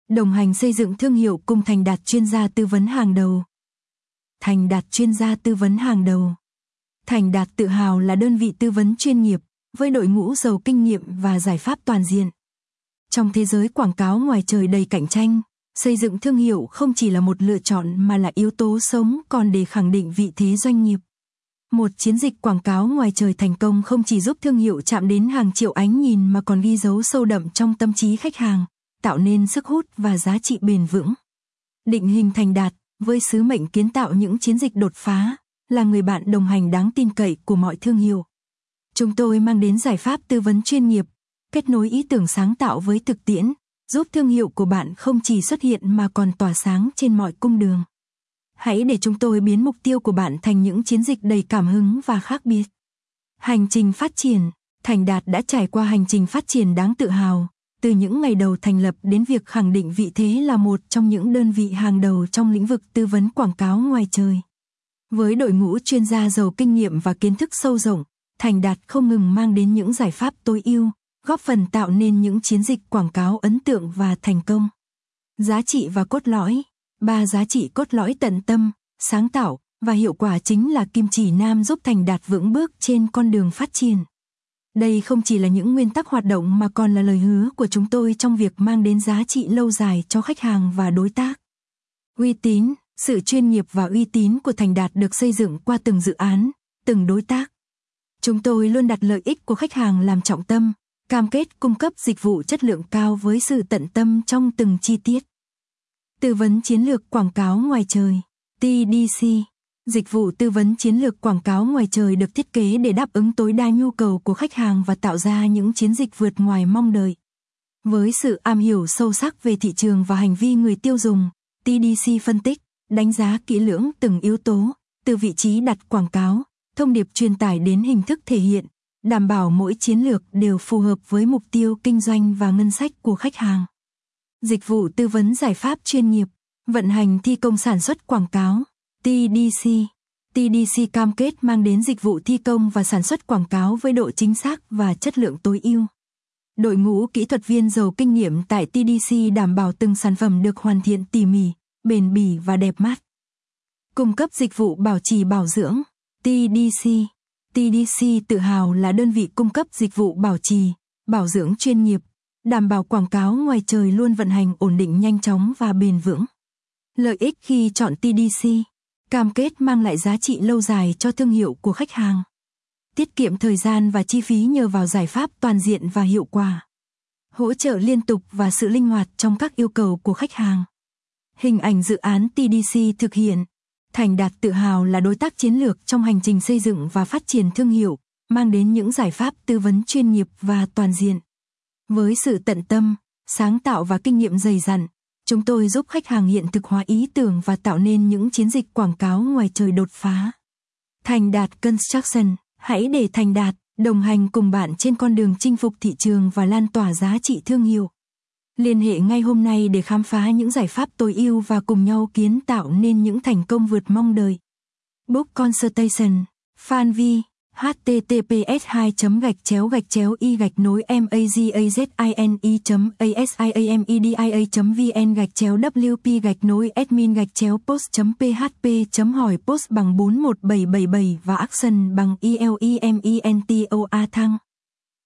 Đồng hành xây dựng thương hiệu cùng Thành Đạt chuyên gia tư vấn hàng đầu. Thành Đạt chuyên gia tư vấn hàng đầu. Thành Đạt tự hào là đơn vị tư vấn chuyên nghiệp, với đội ngũ giàu kinh nghiệm và giải pháp toàn diện. Trong thế giới quảng cáo ngoài trời đầy cạnh tranh, xây dựng thương hiệu không chỉ là một lựa chọn mà là yếu tố sống còn để khẳng định vị thế doanh nghiệp. Một chiến dịch quảng cáo ngoài trời thành công không chỉ giúp thương hiệu chạm đến hàng triệu ánh nhìn mà còn ghi dấu sâu đậm trong tâm trí khách hàng, tạo nên sức hút và giá trị bền vững. Định hình Thành Đạt với sứ mệnh kiến tạo những chiến dịch đột phá, là người bạn đồng hành đáng tin cậy của mọi thương hiệu. Chúng tôi mang đến giải pháp tư vấn chuyên nghiệp, kết nối ý tưởng sáng tạo với thực tiễn, giúp thương hiệu của bạn không chỉ xuất hiện mà còn tỏa sáng trên mọi cung đường. Hãy để chúng tôi biến mục tiêu của bạn thành những chiến dịch đầy cảm hứng và khác biệt. Hành trình phát triển. Thành Đạt đã trải qua hành trình phát triển đáng tự hào, từ những ngày đầu thành lập đến việc khẳng định vị thế là một trong những đơn vị hàng đầu trong lĩnh vực tư vấn quảng cáo ngoài trời. Với đội ngũ chuyên gia giàu kinh nghiệm và kiến thức sâu rộng, Thành Đạt không ngừng mang đến những giải pháp tối ưu, góp phần tạo nên những chiến dịch quảng cáo ấn tượng và thành công. Giá trị và cốt lõi. 3 giá trị cốt lõi tận tâm, sáng tạo và hiệu quả chính là kim chỉ nam giúp Thành Đạt vững bước trên con đường phát triển. Đây không chỉ là những nguyên tắc hoạt động mà còn là lời hứa của chúng tôi trong việc mang đến giá trị lâu dài cho khách hàng và đối tác. Uy tín. Sự chuyên nghiệp và uy tín của Thành Đạt được xây dựng qua từng dự án, từng đối tác. Chúng tôi luôn đặt lợi ích của khách hàng làm trọng tâm, cam kết cung cấp dịch vụ chất lượng cao với sự tận tâm trong từng chi tiết. Tư vấn chiến lược quảng cáo ngoài trời, TDC. Dịch vụ tư vấn chiến lược quảng cáo ngoài trời được thiết kế để đáp ứng tối đa nhu cầu của khách hàng và tạo ra những chiến dịch vượt ngoài mong đợi. Với sự am hiểu sâu sắc về thị trường và hành vi người tiêu dùng, TDC phân tích, đánh giá kỹ lưỡng từng yếu tố, từ vị trí đặt quảng cáo, thông điệp truyền tải đến hình thức thể hiện, đảm bảo mỗi chiến lược đều phù hợp với mục tiêu kinh doanh và ngân sách của khách hàng. Dịch vụ tư vấn giải pháp chuyên nghiệp, vận hành thi công sản xuất quảng cáo, TDC. TDC cam kết mang đến dịch vụ thi công và sản xuất quảng cáo với độ chính xác và chất lượng tối ưu. Đội ngũ kỹ thuật viên giàu kinh nghiệm tại TDC đảm bảo từng sản phẩm được hoàn thiện tỉ mỉ, bền bỉ và đẹp mắt. Cung cấp dịch vụ bảo trì bảo dưỡng, TDC. TDC tự hào là đơn vị cung cấp dịch vụ bảo trì, bảo dưỡng chuyên nghiệp, đảm bảo quảng cáo ngoài trời luôn vận hành ổn định nhanh chóng và bền vững. Lợi ích khi chọn TDC, cam kết mang lại giá trị lâu dài cho thương hiệu của khách hàng. Tiết kiệm thời gian và chi phí nhờ vào giải pháp toàn diện và hiệu quả. Hỗ trợ liên tục và sự linh hoạt trong các yêu cầu của khách hàng. Hình ảnh dự án TDC thực hiện. Thành Đạt tự hào là đối tác chiến lược trong hành trình xây dựng và phát triển thương hiệu, mang đến những giải pháp tư vấn chuyên nghiệp và toàn diện. Với sự tận tâm, sáng tạo và kinh nghiệm dày dặn, chúng tôi giúp khách hàng hiện thực hóa ý tưởng và tạo nên những chiến dịch quảng cáo ngoài trời đột phá. Thành Đạt Construction, hãy để Thành Đạt đồng hành cùng bạn trên con đường chinh phục thị trường và lan tỏa giá trị thương hiệu. Liên hệ ngay hôm nay để khám phá những giải pháp tối ưu và cùng nhau kiến tạo nên những thành công vượt mong đợi. Book Consultation, Fanvi, https://magazine.asimedia.vn-wp-admin-post.php.hỏi post bằng 41777 và action bằng ELEMENTOA thăng.